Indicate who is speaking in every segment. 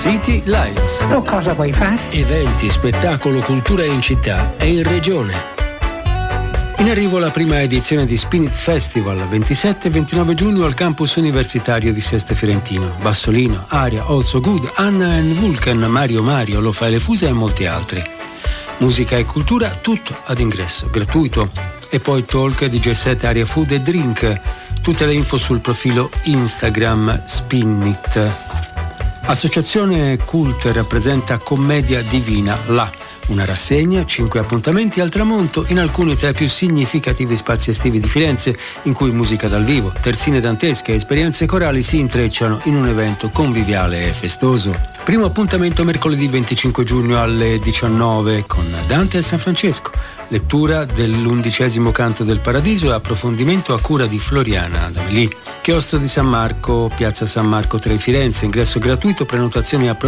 Speaker 1: City Lights.
Speaker 2: Tu cosa vuoi fare?
Speaker 1: Eventi, spettacolo, cultura in città e in regione. In arrivo la prima edizione di Spin It Festival, 27 e 29 giugno al campus universitario di Seste Fiorentino. Bassolino, Aria, Also Good, Anna and Vulcan, Mario, Lo Fai le Fuse e molti altri. Musica e cultura, tutto ad ingresso gratuito. E poi talk, DJ set, Aria Food e drink. Tutte le info sul profilo Instagram Spin It. Associazione Cult rappresenta Commedia Divina là. Una rassegna, 5 appuntamenti al tramonto in alcuni tra i più significativi spazi estivi di Firenze, in cui musica dal vivo, terzine dantesche e esperienze corali si intrecciano in un evento conviviale e festoso. Primo appuntamento mercoledì 25 giugno alle 19 con Dante e San Francesco. Lettura dell'11° canto del Paradiso e approfondimento a cura di Floriana D'Amelì. Chiostro di San Marco, piazza San Marco 3 Firenze, ingresso gratuito, prenotazioni a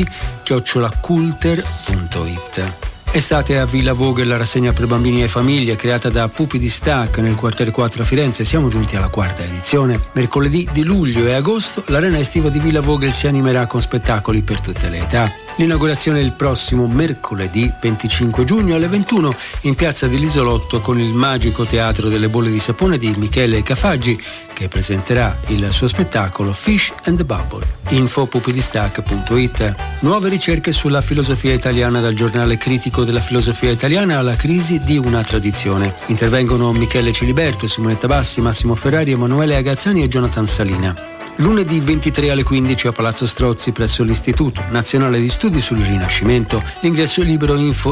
Speaker 1: progetti@culter.it. Estate a Villa Vogel, la rassegna per bambini e famiglie creata da Pupi di Stac nel quartiere 4 a Firenze. Siamo giunti alla 4ª edizione. Mercoledì di luglio e agosto l'arena estiva di Villa Vogel si animerà con spettacoli per tutte le età. L'inaugurazione è il prossimo mercoledì 25 giugno alle 21 in piazza dell'Isolotto con il magico teatro delle bolle di sapone di Michele Cafaggi, che presenterà il suo spettacolo Fish and the Bubble. Info pupidistac.it. Nuove ricerche sulla filosofia italiana dal giornale critico della filosofia italiana alla crisi di una tradizione. Intervengono Michele Ciliberto, Simonetta Bassi, Massimo Ferrari, Emanuele Agazzani e Jonathan Salina. Lunedì 23 alle 15 a Palazzo Strozzi presso l'Istituto Nazionale di Studi sul Rinascimento. L'ingresso è libero. Info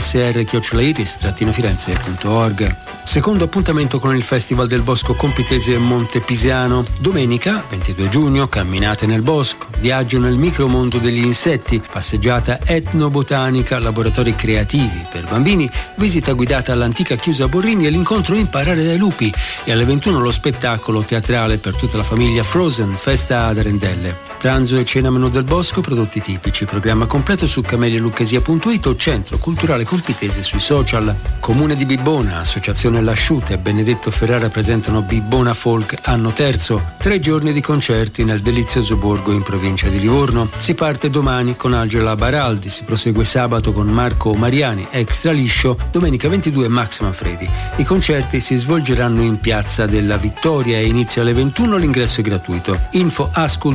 Speaker 1: insr@iris-firenze.org. Secondo appuntamento con il Festival del Bosco Compitese Montepisano. Domenica 22 giugno, camminate nel bosco, viaggio nel micromondo degli insetti, passeggiata etnobotanica, laboratori creativi per bambini, visita guidata all'antica chiusa Borrini e l'incontro Imparare dai lupi. E alle 21 lo spettacolo teatrale per tutta la famiglia Frozen, festa ad Arendelle. Pranzo e cena menù del bosco, prodotti tipici. Programma completo su camelialucchesia.it o Centro Culturale Compitese sui social. Comune di Bibbona, Associazione Lasciute e Benedetto Ferrara presentano Bibbona Folk anno terzo. 3 giorni di concerti nel delizioso borgo in provincia di Livorno. Si parte domani con Angela Baraldi, si prosegue sabato con Marco Mariani, Extra Liscio, domenica 22 Max Manfredi. I concerti si svolgeranno in Piazza della Vittoria e inizio alle 21, l'ingresso è gratuito. Info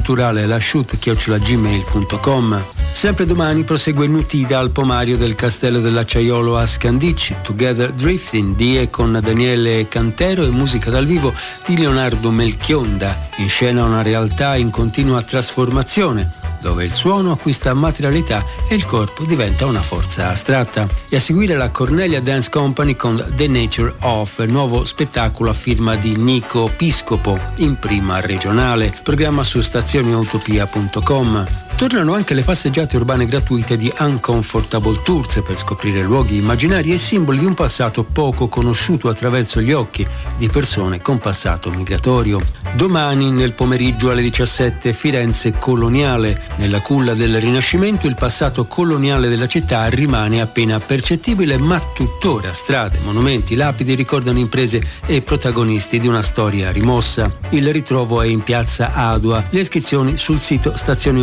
Speaker 1: asculturale-lasciut@gmail.com. Sempre domani prosegue Nutida al Pomario del Castello dell'Acciaiolo a Scandicci, Together Drifting di e con Daniele Cantero e musica dal vivo di Leonardo Melchionda. In scena una realtà in continua trasformazione, dove il suono acquista materialità e il corpo diventa una forza astratta. E a seguire la Cornelia Dance Company con The Nature of, nuovo spettacolo a firma di Nico Piscopo, in prima regionale. Programma su stazioneutopia.com. Tornano anche le passeggiate urbane gratuite di Uncomfortable Tours per scoprire luoghi immaginari e simboli di un passato poco conosciuto attraverso gli occhi di persone con passato migratorio. Domani nel pomeriggio alle 17 Firenze Coloniale. Nella culla del Rinascimento il passato coloniale della città rimane appena percettibile, ma tuttora strade, monumenti, lapidi ricordano imprese e protagonisti di una storia rimossa. Il ritrovo è in piazza Adua. Le iscrizioni sul sito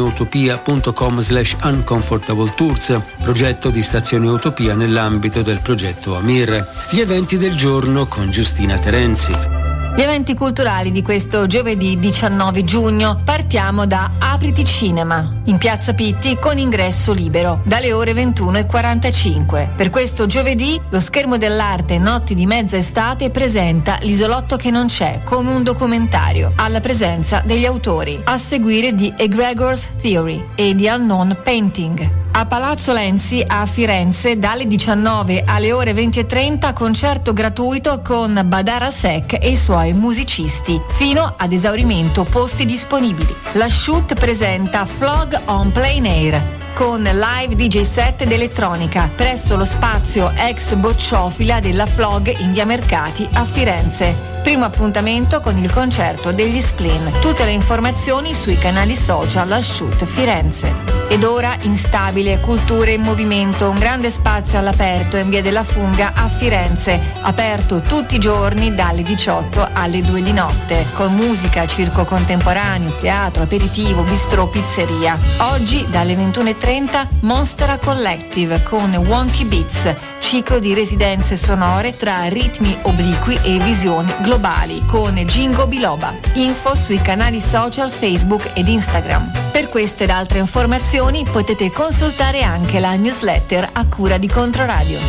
Speaker 1: stazioneutopia.com/uncomfortable tours, progetto di Stazione Utopia nell'ambito del progetto Amir. Gli eventi del giorno con Giustina Terenzi.
Speaker 3: Gli eventi culturali di questo giovedì 19 giugno. Partiamo da Apriti Cinema in Piazza Pitti con ingresso libero dalle ore 21:45. Per questo giovedì lo Schermo dell'Arte Notti di mezza estate presenta L'isolotto che non c'è come un documentario alla presenza degli autori, a seguire di Egregor's Theory e di Unknown Painting. A Palazzo Lenzi a Firenze dalle 19 alle ore 20:30 concerto gratuito con Badara Sek e i suoi musicisti fino ad esaurimento posti disponibili. La Shoot presenta Flog on Plein Air con live DJ set ed elettronica presso lo spazio ex bocciofila della Flog in via Mercati a Firenze. Primo appuntamento con il concerto degli Spleen. Tutte le informazioni sui canali social Asciut Firenze. Ed ora Instabile, Culture in Movimento, un grande spazio all'aperto in via della Funga a Firenze, aperto tutti i giorni dalle 18 alle 2 di notte, con musica, circo contemporaneo, teatro, aperitivo, bistrò, pizzeria. Oggi dalle 21:30 Monstera Collective con Wonky Beats, ciclo di residenze sonore tra ritmi obliqui e visioni globali, con Jingo Biloba. Info sui canali social Facebook ed Instagram. Per queste ed altre informazioni potete consultare anche la newsletter a cura di Controradio.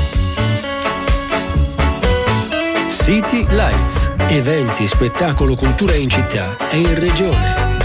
Speaker 1: City Lights, eventi, spettacolo, cultura in città e in regione.